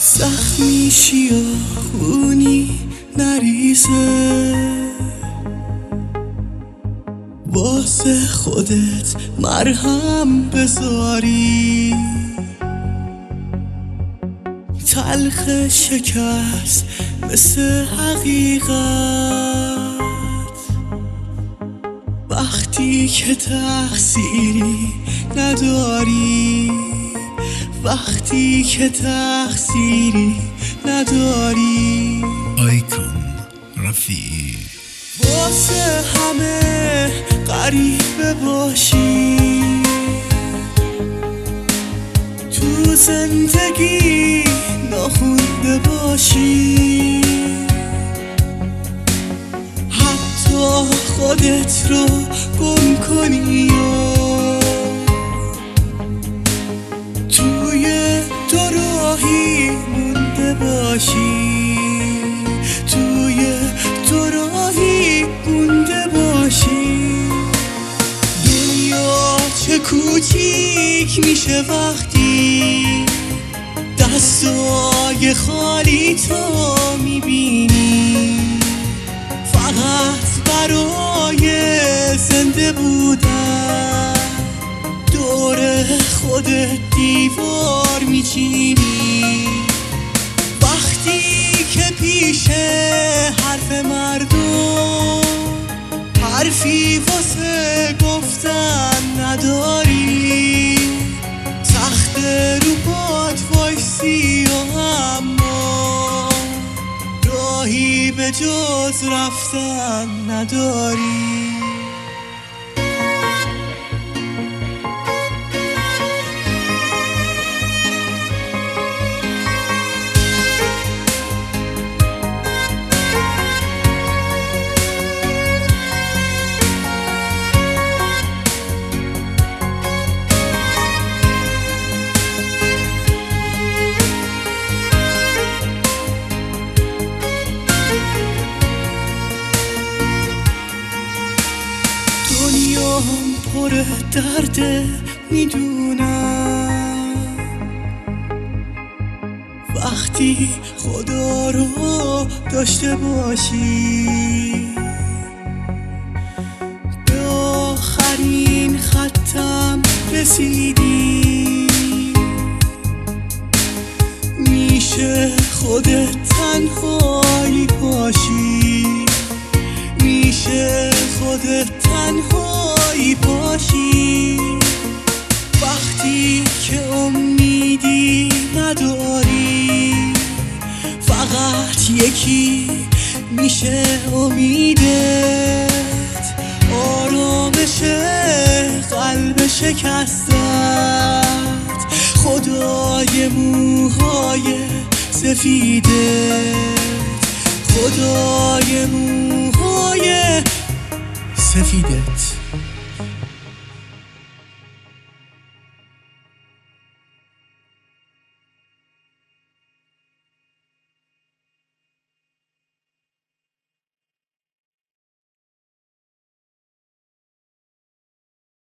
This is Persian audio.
زخمیشی و خونی نریزه، واسه خودت مرهم بذاری. تلخ شکست مثل حقیقت، وقتی که تقصیری نداری، وقتی که تقصیری نداری. آیکون رفیع. واسه همه غریبه باشی، تو زندگی ناخونده باشی، حتی خودت رو گم کنی و توی دوراهی مونده باشی، توی دوراهی مونده باشی. دنیا چه کوچیک میشه وقتی دستای خالی تو میبینی، فقط برای زنده بودن دور خودت دیوار میچینی. وقتی که پیش حرف مردم حرفی واسه گفتن نداری، تخت رو پات وایسی و اما راهی به جز رفتن نداری. دنیام پر درده میدونم، وقتی خدا رو داشته باشی. به آخرین ختم رسیدی، میشه خودت تنهایی باشی، میشه خودت تنهایی باشی. وقتی که امیدی نداری، فقط یکی میشه امیدت، آرامش قلب شکستت، خدای موهای سفیدت، خدای موهای سفیدت.